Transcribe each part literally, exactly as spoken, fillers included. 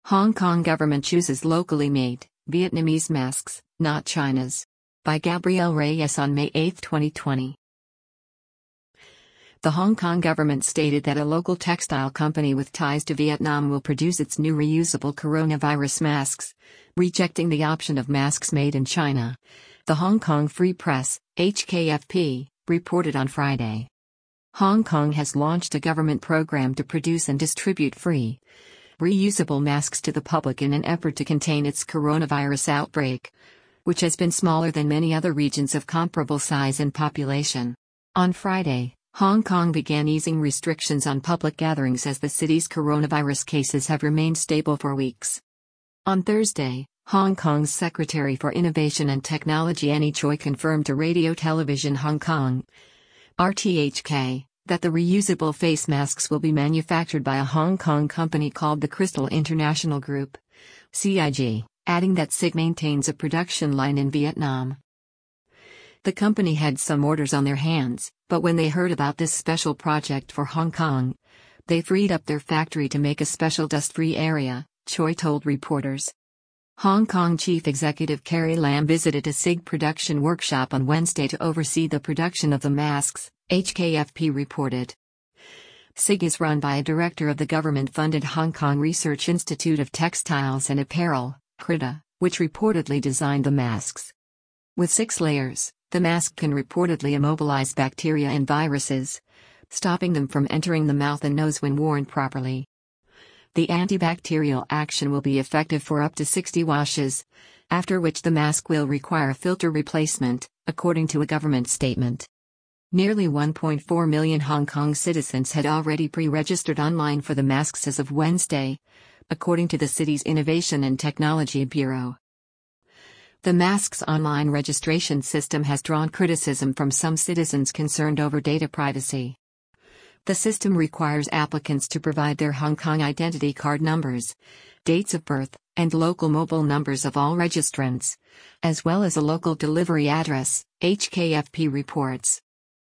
Hong Kong government chooses locally made, Vietnamese masks, not China's. By Gabrielle Reyes on May eighth, twenty twenty. The Hong Kong government stated that a local textile company with ties to Vietnam will produce its new reusable coronavirus masks, rejecting the option of masks made in China. The Hong Kong Free Press, H K F P, reported on Friday. Hong Kong has launched a government program to produce and distribute free, reusable masks to the public in an effort to contain its coronavirus outbreak, which has been smaller than many other regions of comparable size and population. On Friday, Hong Kong began easing restrictions on public gatherings as the city's coronavirus cases have remained stable for weeks. On Thursday, Hong Kong's Secretary for Innovation and Technology Annie Choi confirmed to Radio Television Hong Kong, R T H K, that the reusable face masks will be manufactured by a Hong Kong company called the Crystal International Group, C I G, adding that S I G maintains a production line in Vietnam. The company had some orders on their hands, but when they heard about this special project for Hong Kong, they freed up their factory to make a special dust-free area, Choi told reporters. Hong Kong Chief Executive Carrie Lam visited a S I G production workshop on Wednesday to oversee the production of the masks, H K F P reported. S I G is run by a director of the government-funded Hong Kong Research Institute of Textiles and Apparel, C R I D A, which reportedly designed the masks. With six layers, the mask can reportedly immobilize bacteria and viruses, stopping them from entering the mouth and nose when worn properly. The antibacterial action will be effective for up to sixty washes, after which the mask will require filter replacement, according to a government statement. Nearly one point four million Hong Kong citizens had already pre-registered online for the masks as of Wednesday, according to the city's Innovation and Technology Bureau. The mask's online registration system has drawn criticism from some citizens concerned over data privacy. The system requires applicants to provide their Hong Kong identity card numbers, dates of birth, and local mobile numbers of all registrants, as well as a local delivery address, H K F P reports.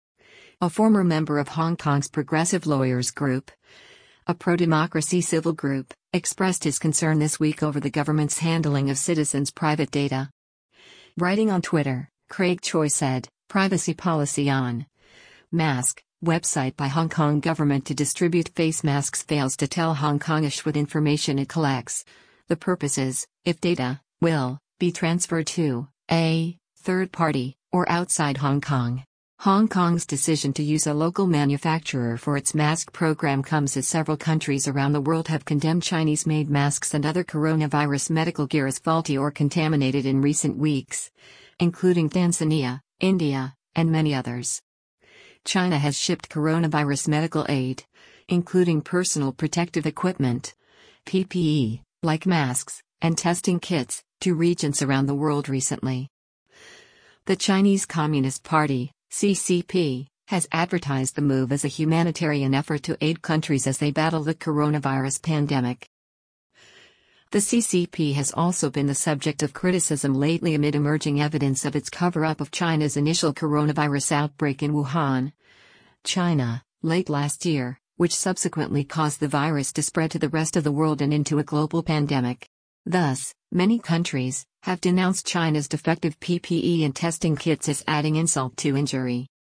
A former member of Hong Kong's Progressive Lawyers Group, a pro-democracy civil group, expressed his concern this week over the government's handling of citizens' private data. Writing on Twitter, Craig Choi said, "Privacy policy on mask website by Hong Kong government to distribute face masks fails to tell Hong Kongish what information it collects. The purpose is, if data will be transferred to a third party or outside Hong Kong." Hong Kong's decision to use a local manufacturer for its mask program comes as several countries around the world have condemned Chinese-made masks and other coronavirus medical gear as faulty or contaminated in recent weeks, including Tanzania, India, and many others. China has shipped coronavirus medical aid, including personal protective equipment, P P E, like masks, and testing kits, to regions around the world recently. The Chinese Communist Party, C C P, has advertised the move as a humanitarian effort to aid countries as they battle the coronavirus pandemic. The C C P has also been the subject of criticism lately amid emerging evidence of its cover-up of China's initial coronavirus outbreak in Wuhan, China, late last year, which subsequently caused the virus to spread to the rest of the world and into a global pandemic. Thus, many countries have denounced China's defective P P E and testing kits as adding insult to injury.